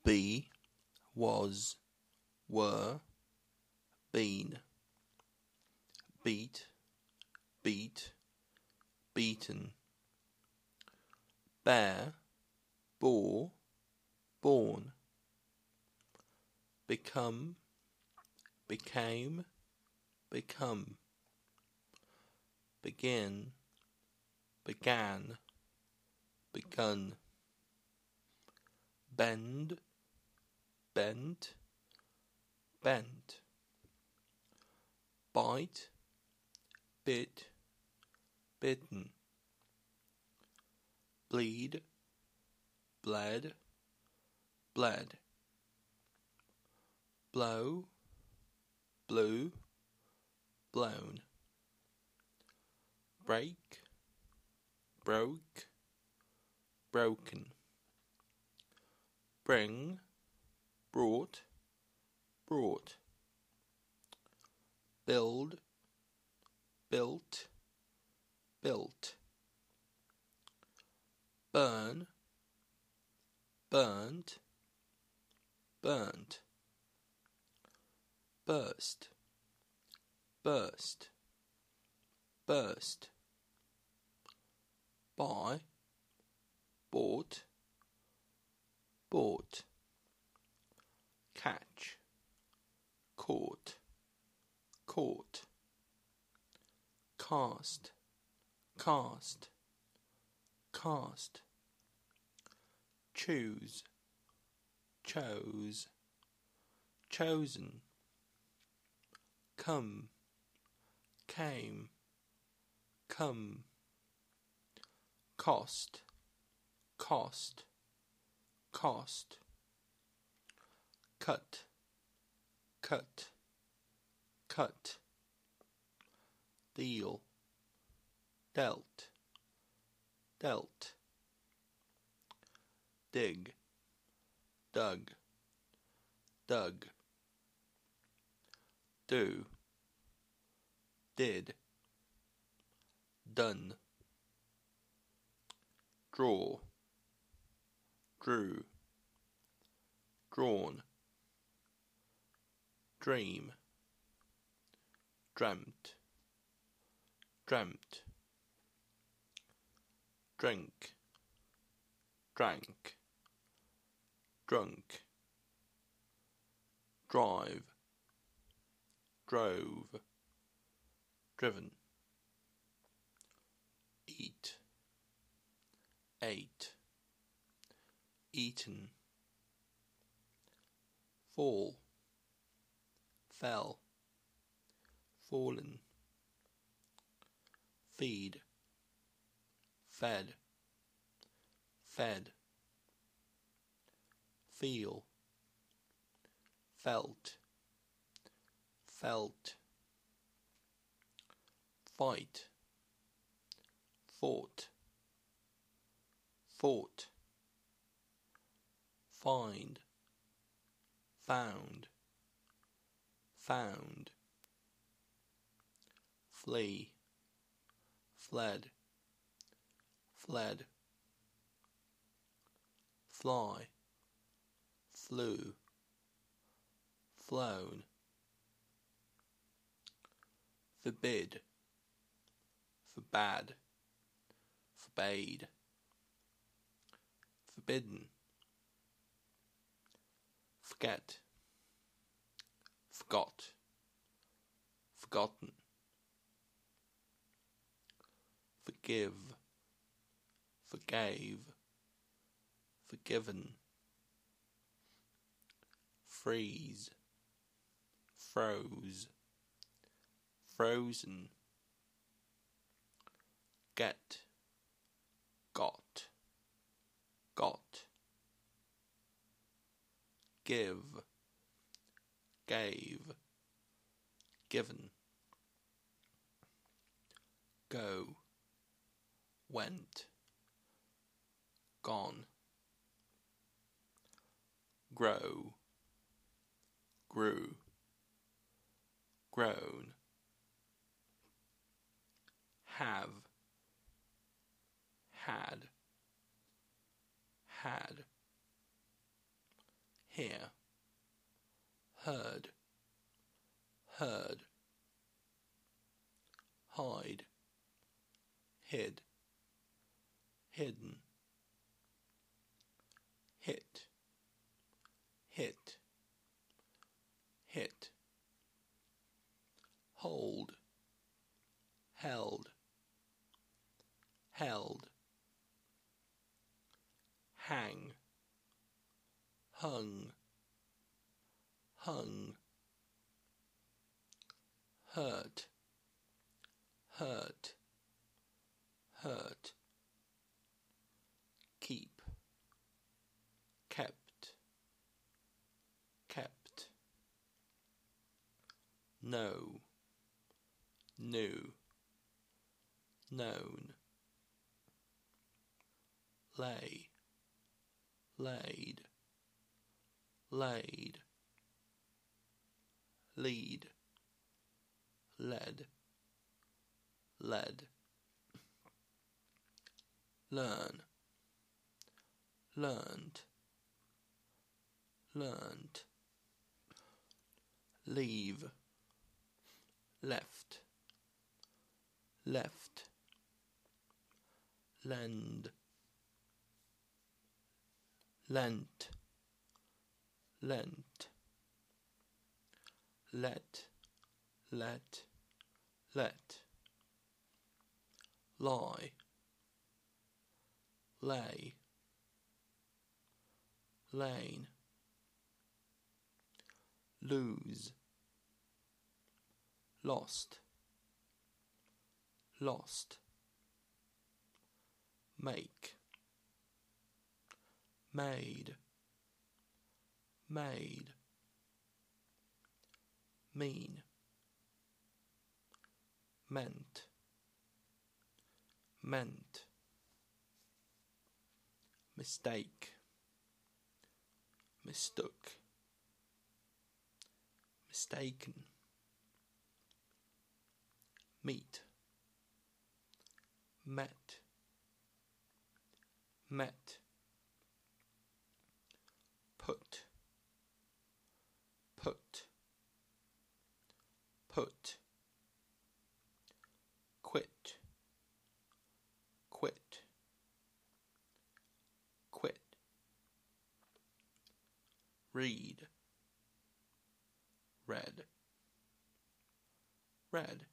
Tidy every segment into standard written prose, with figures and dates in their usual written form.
Be, was, were, been. Beat, beat, beaten. Bear, bore, born. Become, became, become. Begin, began, begun. Bend, bent, bent. Bite, bit, bitten. Bleed, bled, bled. Blow, blew, blown. Break, broke, broken. Bring, brought, brought. Build, built, built. Burn, burnt, burnt. Burst, burst, burst. Buy, bought, bought. Catch, caught, caught. Cast, cast, cast. Choose, chose, chosen. Come, came, come. Cost, cost, cost. Cut, cut, cut. Deal, dealt, dealt. Dig, dug, dug. Do, did, done. Draw, drew, drawn. Dream, dreamt, dreamt. Drink, drank, drunk. Drive, drove, driven. Eat, ate, eaten. Fall, fell, fallen. Feed, fed, fed. Feel, felt, felt. Fight, fought, fought. Find, found, found. Flee, fled, fled. Fly, flew, flown. Forbid, forbade, forbade. Forbidden. Forget, forgot, forgotten. Forgive, forgave, forgiven. Freeze, froze, frozen. Get, got, got. Give, gave, given. Go, went, gone. Grow, grew, grown. Have, had, had. hear, heard, heard, hide, hid, hidden, hit, hit, hit, hold, held, held, hang, hung, hung, hurt, hurt, hurt, keep, kept, kept, know, knew, known, lay, laid, laid, lead, led, led, learn, learned, learned, leave, left, left, lend, lent, lent, let, let, let, lie, lay, lane, lose, lost, lost, make, made, made, mean, meant, meant, mistake, mistook, mistaken, meet, met, met, put, put, put, quit, quit, quit, read, read, read,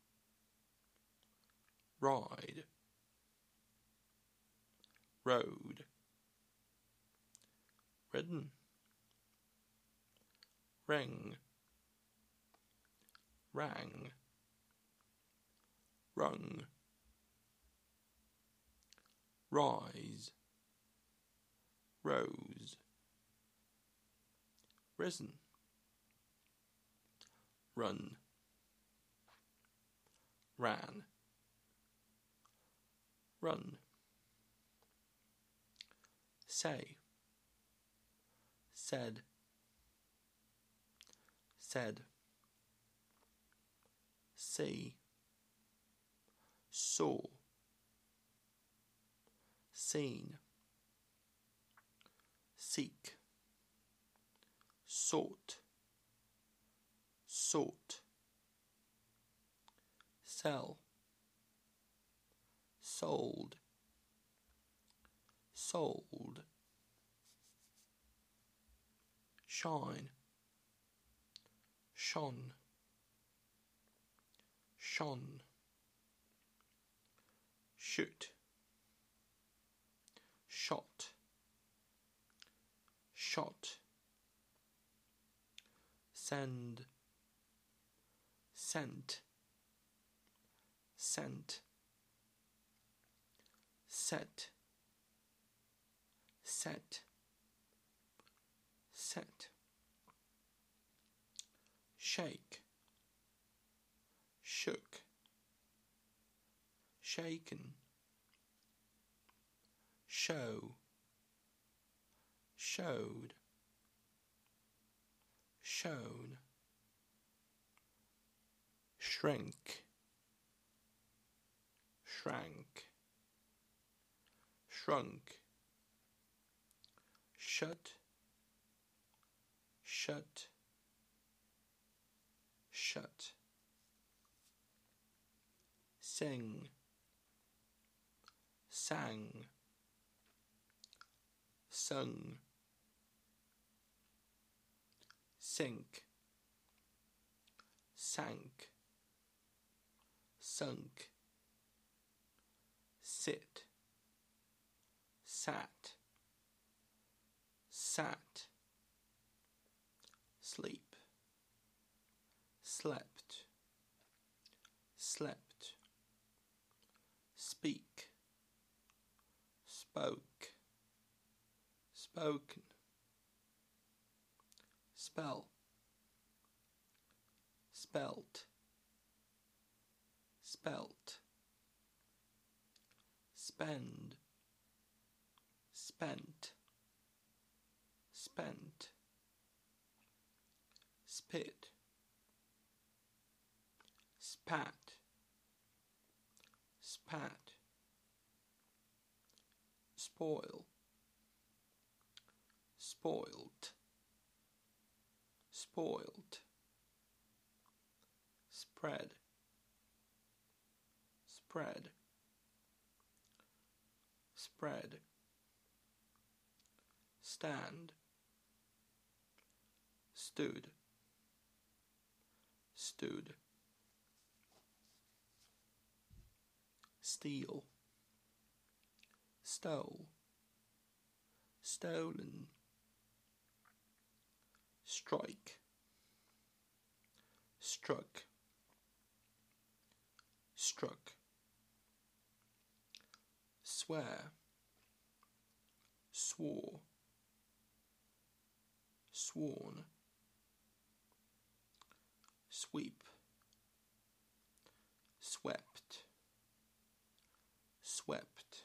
ride, road, ridden, ring, rang, rung, rise, rose, risen, run, ran, run, say, said, said, see, saw, seen, seek, sought, sought, sell, sold, sold, shine, shone, shone, shoot, shot, shot, send, sent, sent, set, set, set, shake, shook, shaken, show, showed, shown, shrink, shrank, shrunk, shut, shut, shut. Sing, sang, sung. Sink, sank, sunk. Sit, sat, sat. Sleep, slept, slept. Speak, spoke, spoken. Spell, spelt, spelt. Spend, spent, spent. Spit, spat, spat. Spoil, spoilt, spoiled. Spread, spread, spread. Stand, stood, stood. Steal, stole, stolen. Strike, struck, struck. Swear, swore, sworn. Sweep, swept, swept.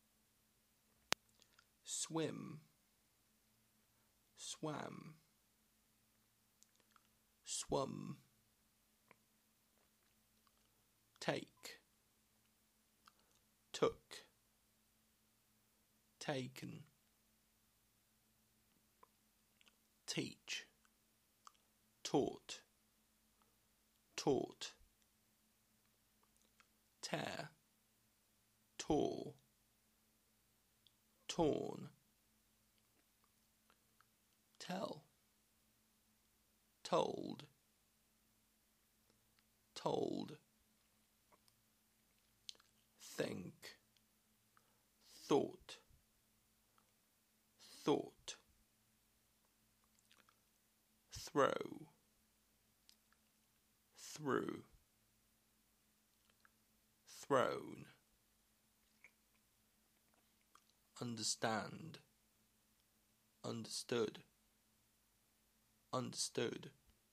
Swim, swam, swum. Take, took, taken. Teach, taught, taught. Tear, tore, torn. Tell, told, told. Think, thought, thought. Throw, through, throne. Understand, understood, understood.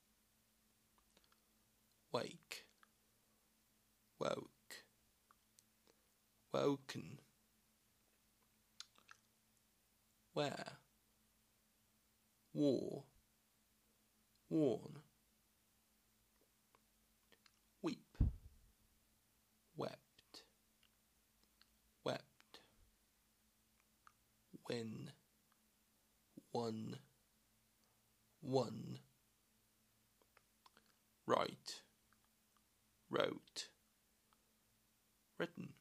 Wake, woke, woken. Wear, wore, worn. Weep, wept, wept. Win, won, won. Write, wrote, written.